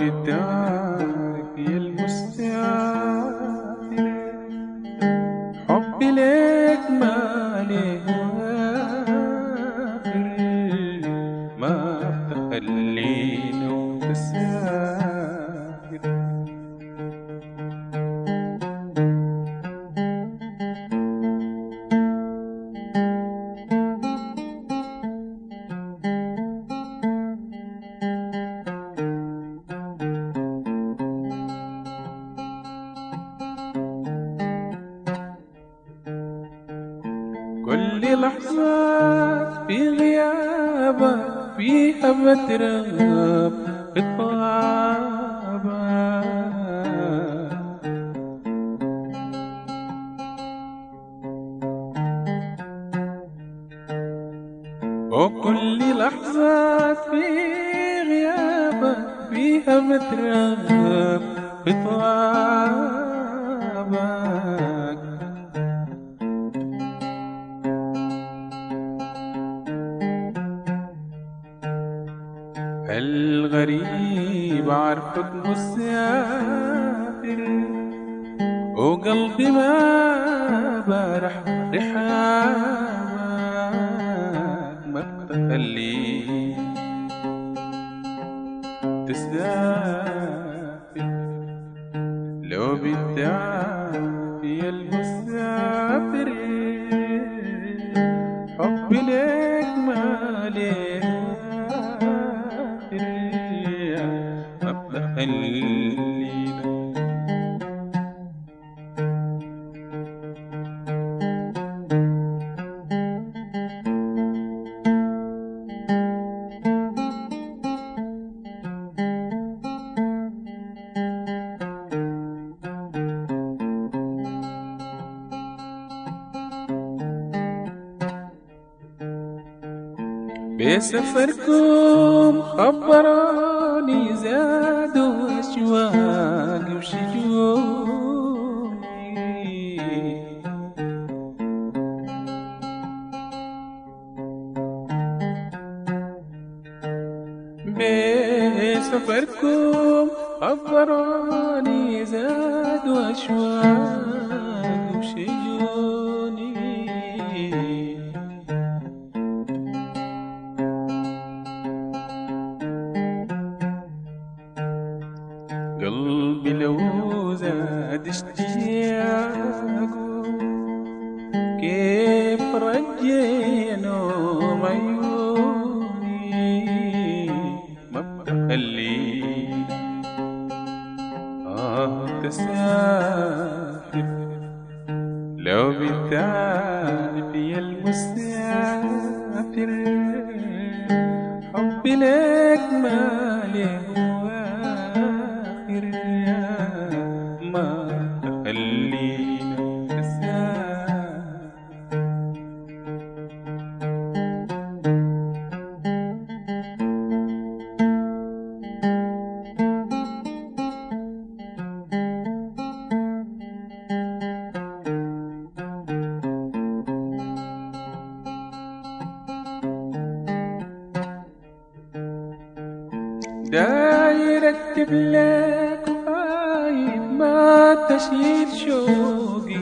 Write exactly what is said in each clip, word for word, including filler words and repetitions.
بتعرف يا المسافر حبي ليك ما ليه آخر، ما بتخليني وتسافر. كل لحظة في غيابك فيها بترغب خطابك، وكل لحظة في غيابك فيها بترغب خطابك. الغريب عارفك مسافر وقلبي ما برح رحابك، ما بتخليني تسافر. لو بتعرف يا المسافر حبي ليك ما ليه ما بتخلينا. بسفركم خبروني زادوا أشواقي وشجوني، بسفركم خبروني زادوا أشواقي وشجوني. قلبي لو زاد اشتياقه كيف رجي نوم عيوني، ما بتخليني آه تسافر. لو بتعرف يا المسافر حبي لك ما له ما تخلينا تسافر. داير اكتب لك وخايف ما تشيل شوقي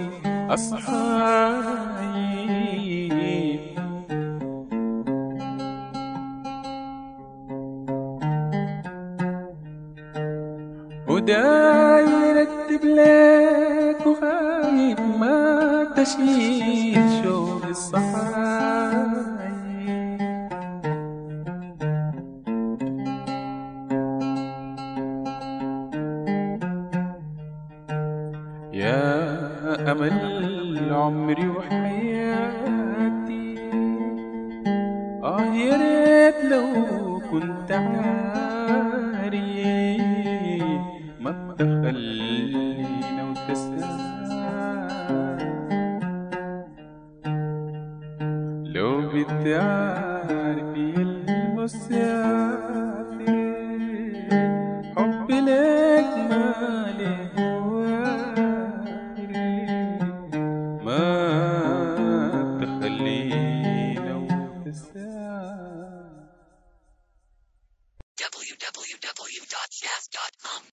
اصحايب، وداير اكتب لك وخايف ما تشيل شوقي الصحايب. يا أمل عمري وحياتي آه يا ريت لو كنت عاري ما بتخلينا وتسافر. لو بتعرف يا المسافر حبي لك ما له ما تخلينا وتسافر. w w w dot jazz dot com.